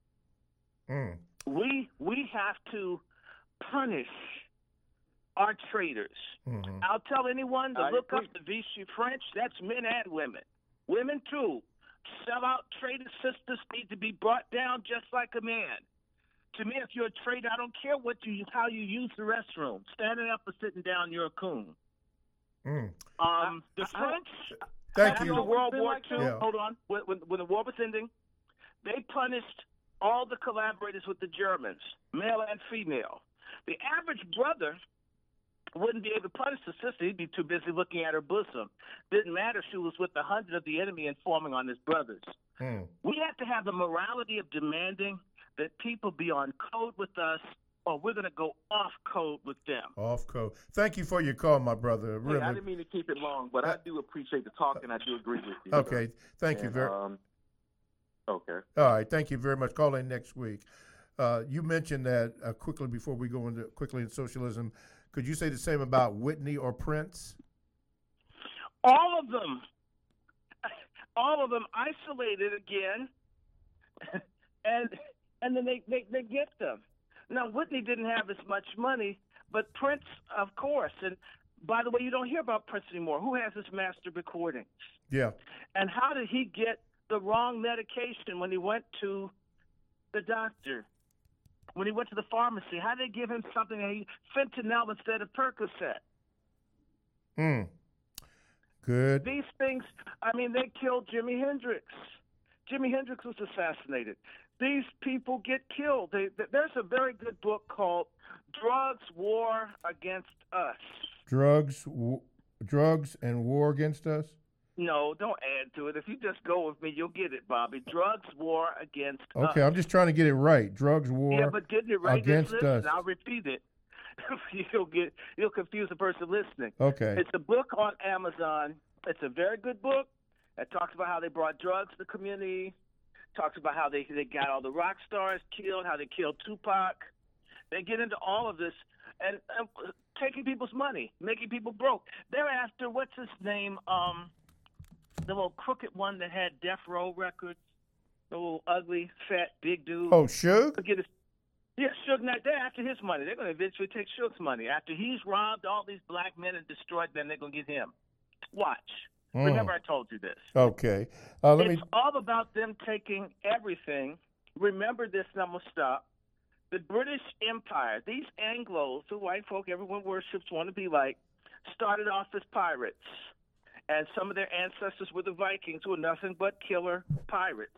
Mm. We we have to punish our traitors. Mhm. I'll tell anyone to I look agree. up the Vichy French. That's men and women. Women, too. Sell-out traitor sisters need to be brought down just like a man. To me, if you're a traitor, I don't care what you how you use the restroom. Standing up or sitting down, you're a coon. Mm. Um, the I- French, Thank after you. World been War like Two, that. Yeah. hold on, when, when, when the war was ending, they punished all the collaborators with the Germans, male and female. The average brother wouldn't be able to punish the sister. He'd be too busy looking at her bosom. Didn't matter if she was with the hundred of the enemy informing on his brothers. Hmm. We have to have the morality of demanding that people be on code with us, or we're going to go off code with them. Off code. Thank you for your call, my brother. Hey, Really. I didn't mean to keep it long, but I do appreciate the talk, and I do agree with you. Okay. Thank and, you very. Um, okay. All right. Thank you very much. Call in next week. Uh, you mentioned that uh, quickly before we go into quickly in socialism. Could you say the same about Whitney or Prince? All of them. All of them isolated again, and and then they, they, they get them. Now, Whitney didn't have as much money, but Prince, of course. And by the way, you don't hear about Prince anymore. Who has his master recordings? Yeah. And how did he get the wrong medication when he went to the doctor? When he went to the pharmacy, how did they give him something, he, fentanyl instead of Percocet? Hmm. Good. These things, I mean, they killed Jimi Hendrix. Jimi Hendrix was assassinated. These people get killed. They, they, there's a very good book called Drugs, War Against Us. Drugs, w- drugs and war against us? No, don't add to it. If you just go with me, you'll get it, Bobby. Drugs, War Against Us. Okay, I'm just trying to get it right. Drugs, war Yeah, but getting it right, against listen, us. I'll repeat it. you'll get you'll confuse the person listening. Okay. It's a book on Amazon. It's a very good book. It talks about how they brought drugs to the community. Talks about how they they got all the rock stars killed, how they killed Tupac. They get into all of this and, and taking people's money, making people broke. They're after what's his name? Um, the little crooked one that had Death Row Records. The little ugly, fat, big dude. Oh, Suge? Forget his, yeah, Suge Knight. They're after his money. They're going to eventually take Suge's money. After he's robbed all these black men and destroyed them, they're going to get him. Watch. Mm. Remember I told you this. Okay. Uh, let it's me. all about them taking everything. Remember this, and I'm going to stop. The British Empire, these Anglos, the white folk everyone worships, want to be like, started off as pirates. And some of their ancestors were the Vikings, who were nothing but killer pirates.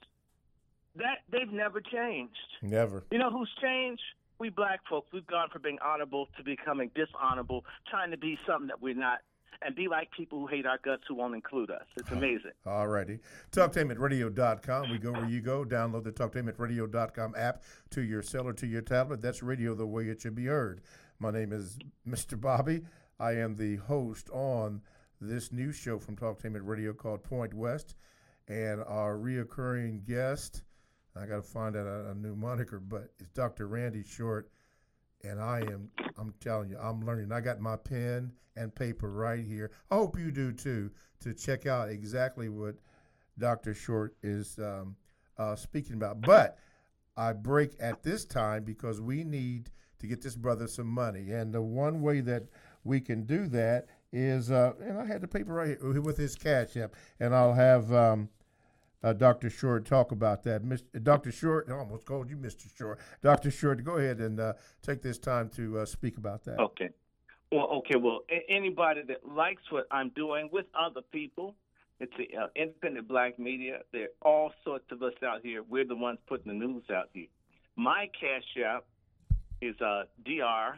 That they've never changed. Never. You know who's changed? We black folks. We've gone from being honorable to becoming dishonorable, trying to be something that we're not, and be like people who hate our guts who won't include us. It's amazing. All righty. Talktainment Radio dot com. We go where you go. Download the Talktainment Radio dot com app to your cell or to your tablet. That's radio the way it should be heard. My name is Mister Bobby. I am the host on this new show from Talktainment Radio called Point West. And our reoccurring guest, I got to find out a, a new moniker, but it's Doctor Randy Short. And I am, I'm telling you, I'm learning. I got my pen and paper right here. I hope you do too, to check out exactly what Doctor Short is um, uh, speaking about. But I break at this time because we need to get this brother some money. And the one way that we can do that is, uh, and I had the paper right here with his Cash App, and I'll have um, uh, Doctor Short talk about that. Mister Doctor Short, I almost called you Mister Short. Doctor Short, go ahead and uh, take this time to uh, speak about that. Okay. Well, okay. Well, a- anybody that likes what I'm doing with other people, it's a, uh, independent black media. There are all sorts of us out here. We're the ones putting the news out here. My Cash App is uh, D R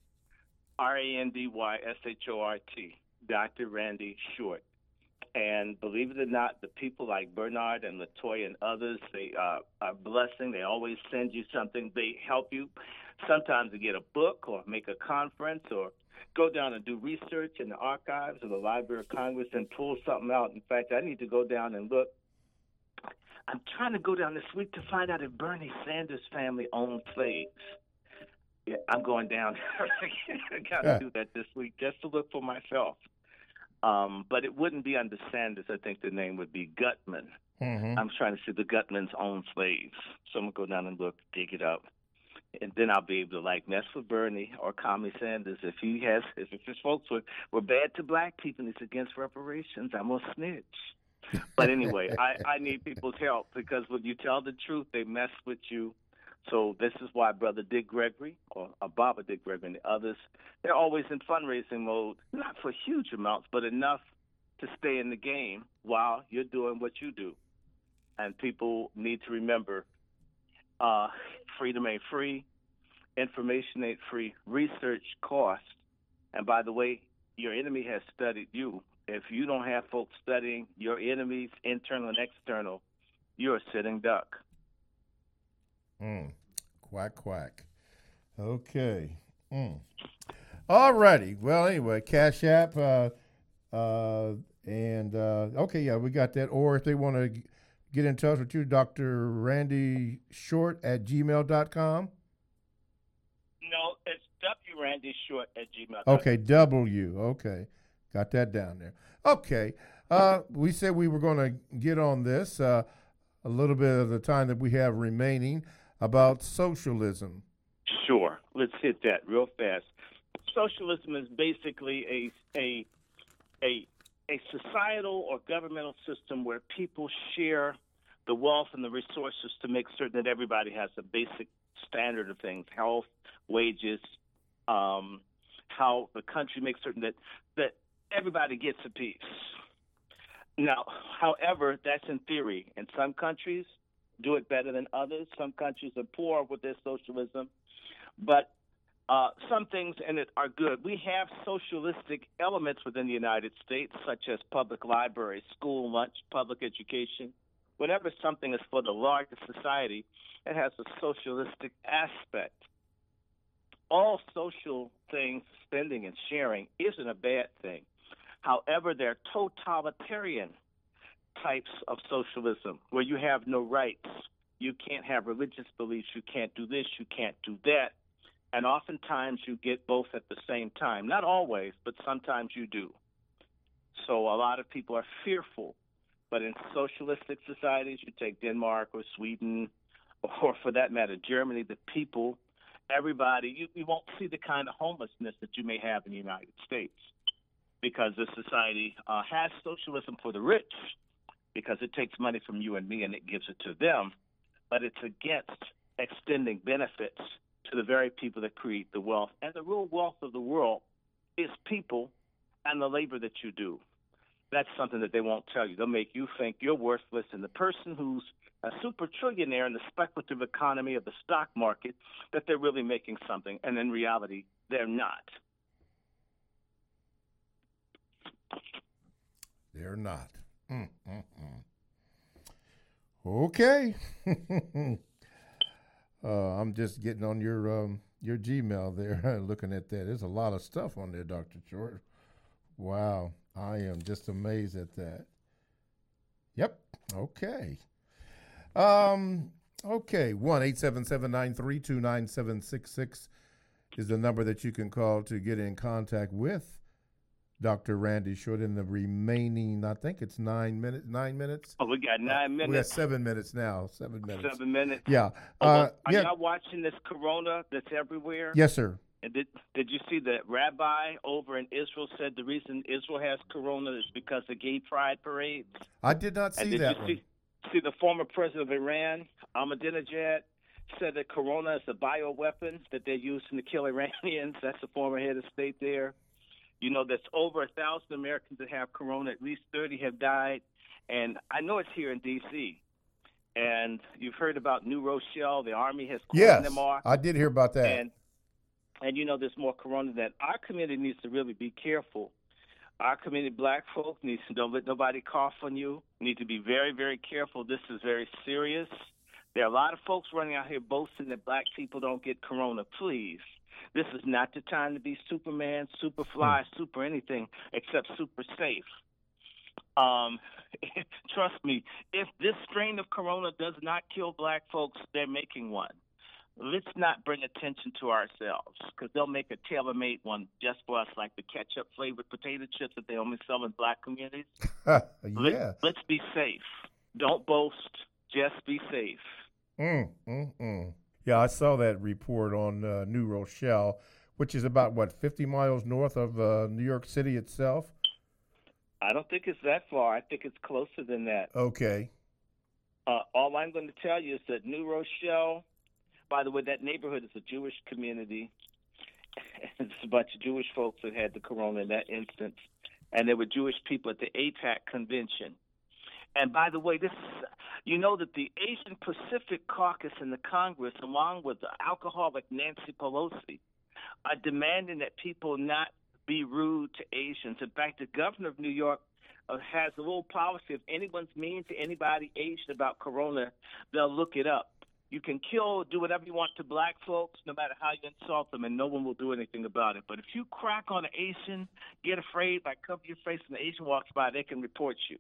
R A N D Y S H O R T, Doctor Randy Short. And believe it or not, the people like Bernard and LaToya and others, they uh, are blessing. They always send you something. They help you sometimes to get a book or make a conference or go down and do research in the archives of the Library of Congress and pull something out. In fact, I need to go down and look. I'm trying to go down this week to find out if Bernie Sanders' family owned slaves. Yeah, I'm going down. I got to Yeah. do that this week just to look for myself. Um, but it wouldn't be under Sanders. I think the name would be Gutman. Mm-hmm. I'm trying to see the Gutman's own slaves. So I'm going to go down and look, dig it up. And then I'll be able to, like, mess with Bernie or Commie Sanders. If he has, if his folks were, were bad to black people and it's against reparations, I'm going to snitch. But anyway, I, I need people's help because when you tell the truth, they mess with you. So this is why Brother Dick Gregory or uh, Baba Dick Gregory and the others, they're always in fundraising mode, not for huge amounts, but enough to stay in the game while you're doing what you do. And people need to remember uh, freedom ain't free, information ain't free, research costs, And by the way, your enemy has studied you. If you don't have folks studying your enemies, internal and external, you're a sitting duck. Mm. Quack, quack. Okay. Mm. All righty. Well, anyway, Cash App, uh, uh, and, uh, okay, yeah, we got that. Or if they want to g- get in touch with you, Doctor Randy Short at gmail dot com. No, it's W Randy Short at gmail dot com. Okay, W. Okay. Got that down there. Okay. Uh, we said we were going to get on this uh, a little bit of the time that we have remaining about socialism. Sure. Let's hit that real fast. Socialism is basically a a a a societal or governmental system where people share the wealth and the resources to make certain that everybody has a basic standard of things: health, wages, um, how the country makes certain that that everybody gets a piece. Now, however, that's in theory. In some countries, do it better than others. Some countries are poor with their socialism, but uh, some things in it are good. We have socialistic elements within the United States, such as public libraries, school lunch, public education. Whenever something is for the larger society, it has a socialistic aspect. All social things, spending and sharing, isn't a bad thing. However, there are totalitarian types of socialism where you have no rights. You can't have religious beliefs. You can't do this. You can't do that. And oftentimes you get both at the same time. Not always, but sometimes you do. So a lot of people are fearful. But in socialistic societies, you take Denmark or Sweden, or for that matter, Germany, the people, everybody, you, you won't see the kind of homelessness that you may have in the United States, because this society uh, has socialism for the rich, because it takes money from you and me and it gives it to them, but it's against extending benefits to the very people that create the wealth. And the real wealth of the world is people and the labor that you do. That's something that they won't tell you. They'll make you think you're worthless, and the person who's a super trillionaire in the speculative economy of the stock market, that they're really making something, and in reality, they're not. They're not. Mm, mm, mm. Okay. uh, I'm just getting on your um, your Gmail there, looking at that. There's a lot of stuff on there, Doctor Short. Wow. I am just amazed at that. Yep. Okay. Um, okay. one eight seven seven, nine three two, nine seven six six is the number that you can call to get in contact with Doctor Randy Short in the remaining, I think it's nine minutes, nine minutes. Oh, we got nine minutes. We got seven minutes now, seven minutes. Seven minutes. Yeah. Oh, Uh, are yeah. y'all watching this corona that's everywhere? Yes, sir. And did, did you see the rabbi over in Israel said the reason Israel has corona is because of gay pride parades? I did not see and did that you one. see, see the former president of Iran, Ahmadinejad, said that corona is a bioweapon that they're using to kill Iranians. That's the former head of state there. You know, there's over a thousand Americans that have corona. At least thirty have died. And I know it's here in D C And you've heard about New Rochelle. The Army has Yes, them off. I did hear about that. And, and, you know, there's more corona that our community needs to really be careful. Our community, black folk, needs to don't let nobody cough on you. Need to be very, very careful. This is very serious. There are a lot of folks running out here boasting that black people don't get corona. Please. This is not the time to be Superman, Superfly, hmm. super anything except super safe. Um, trust me, if this strain of corona does not kill black folks, they're making one. Let's not bring attention to ourselves, because they'll make a tailor-made one just for us, like the ketchup-flavored potato chips that they only sell in black communities. yeah. Let, let's be safe. Don't boast. Just be safe. Mm, mm, mm. Yeah, I saw that report on uh, New Rochelle, which is about, what, fifty miles north of uh, New York City itself? I don't think it's that far. I think it's closer than that. Okay. Uh, all I'm going to tell you is that New Rochelle, by the way, that neighborhood is a Jewish community. It's a bunch of Jewish folks that had the corona in that instance. And there were Jewish people at the AIPAC convention. And by the way, this is, you know that the Asian Pacific Caucus in the Congress, along with the alcoholic Nancy Pelosi, are demanding that people not be rude to Asians. In fact, the governor of New York uh, has a little policy. If anyone's mean to anybody Asian about corona, they'll look it up. You can kill, do whatever you want to black folks, no matter how you insult them, and no one will do anything about it. But if you crack on an Asian, get afraid, like cover your face when the Asian walks by, they can report you.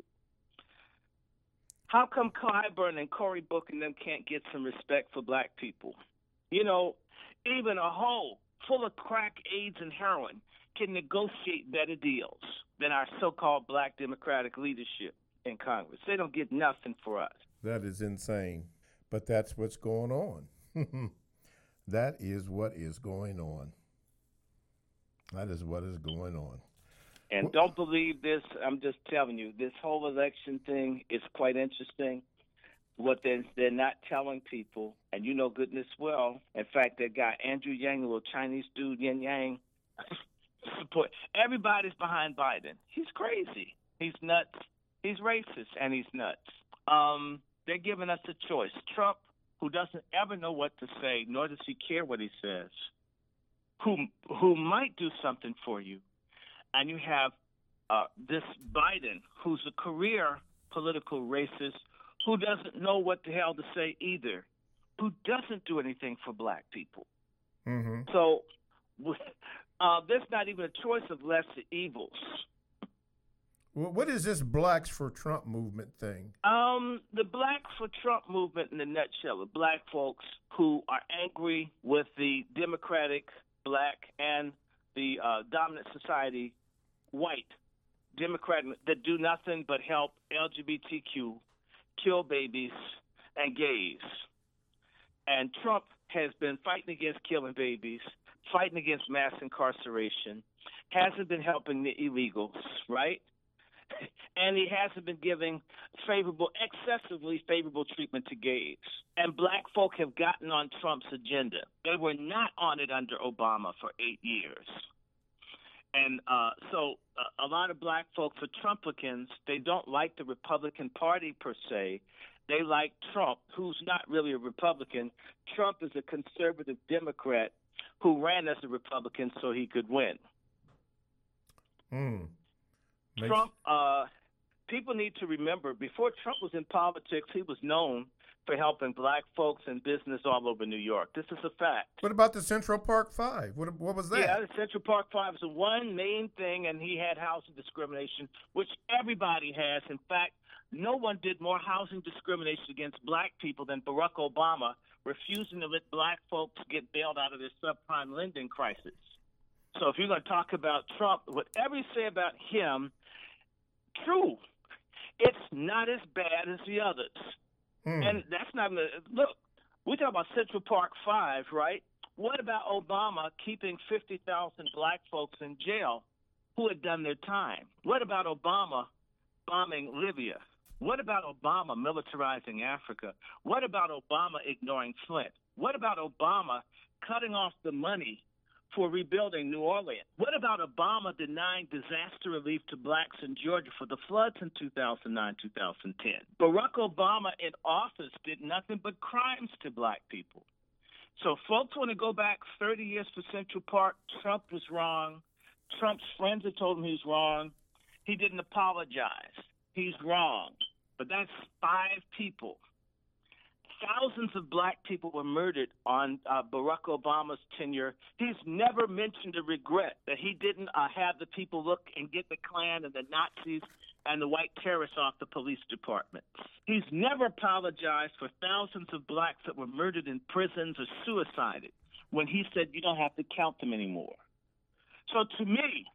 How come Clyburn and Cory Booker and them can't get some respect for black people? You know, even a hole full of crack, AIDS, and heroin can negotiate better deals than our so-called black Democratic leadership in Congress. They don't get nothing for us. That is insane. But that's what's going on. That is what is going on. That is what is going on. And don't believe this. I'm just telling you, this whole election thing is quite interesting. What they're, they're not telling people, and you know goodness well, in fact, that guy Andrew Yang, a little Chinese dude, Yin Yang, support. Everybody's behind Biden. He's crazy. He's nuts. He's racist, and he's nuts. Um... They're giving us a choice. Trump, who doesn't ever know what to say, nor does he care what he says, who who might do something for you. And you have uh, this Biden, who's a career political racist, who doesn't know what the hell to say either, who doesn't do anything for black people. Mm-hmm. So uh, there's not even a choice of lesser evils. Well, what is this Blacks for Trump movement thing? Um, the Blacks for Trump movement, in a nutshell, are black folks who are angry with the Democratic, black, and the uh, dominant society, white, Democrat, that do nothing but help L G B T Q, kill babies, and gays. And Trump has been fighting against killing babies, fighting against mass incarceration, hasn't been helping the illegals, right? And he hasn't been giving favorable, excessively favorable treatment to gays. And black folk have gotten on Trump's agenda. They were not on it under Obama for eight years. And uh, so uh, a lot of black folks are Trumplicans. They don't like the Republican Party per se. They like Trump, who's not really a Republican. Trump is a conservative Democrat who ran as a Republican so he could win. Hmm. Trump, uh, people need to remember, before Trump was in politics, he was known for helping black folks and business all over New York. This is a fact. What about the Central Park Five? What what was that? Yeah, the Central Park Five was the one main thing, and he had housing discrimination, which everybody has. In fact, no one did more housing discrimination against black people than Barack Obama, refusing to let black folks get bailed out of their subprime lending crisis. So if you're going to talk about Trump, whatever you say about him, true. It's not as bad as the others. Hmm. And that's not – look, we talk about Central Park Five, right? What about Obama keeping fifty thousand black folks in jail who had done their time? What about Obama bombing Libya? What about Obama militarizing Africa? What about Obama ignoring Flint? What about Obama cutting off the money for rebuilding New Orleans? What about Obama denying disaster relief to blacks in Georgia for the floods in two thousand nine, two thousand ten? Barack Obama in office did nothing but crimes to black people. So folks want to go back thirty years for Central Park. Trump was wrong. Trump's friends had told him he was wrong. He didn't apologize. He's wrong. But that's five people. Thousands of black people were murdered on uh, Barack Obama's tenure. He's never mentioned a regret that he didn't uh, have the people look and get the Klan and the Nazis and the white terrorists off the police department. He's never apologized for thousands of blacks that were murdered in prisons or suicided when he said you don't have to count them anymore. So to me,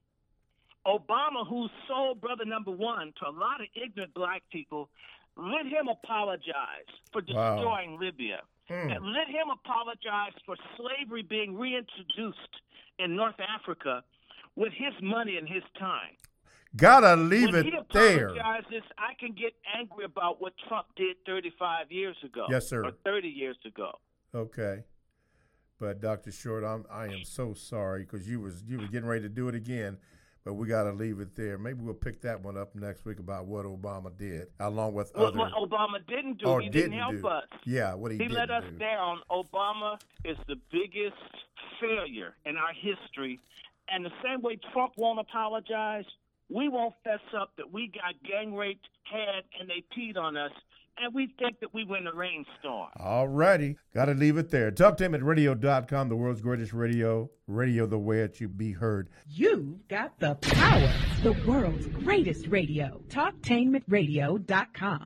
Obama, who's soul brother number one to a lot of ignorant black people, let him apologize for destroying wow. Libya. Hmm. And let him apologize for slavery being reintroduced in North Africa with his money and his time. Gotta leave when it he there. Apologizes, I can get angry about what Trump did thirty-five years ago. Yes, sir. Or thirty years ago. Okay. But Doctor Short, I'm I am so sorry because you was you were getting ready to do it again. But we got to leave it there. Maybe we'll pick that one up next week about what Obama did, along with well, other. What Obama didn't do, or he didn't didn't help do. us. Yeah, what he, he did. let us do. down. Obama is the biggest failure in our history, And the same way Trump won't apologize, we won't fess up that we got gang raped, had, and they peed on us, and we think that we were in a rainstorm. All righty. Got to leave it there. talk tainment radio dot com, the world's greatest radio, radio the way it should be heard. You've got the power, the world's greatest radio. talk tainment radio dot com.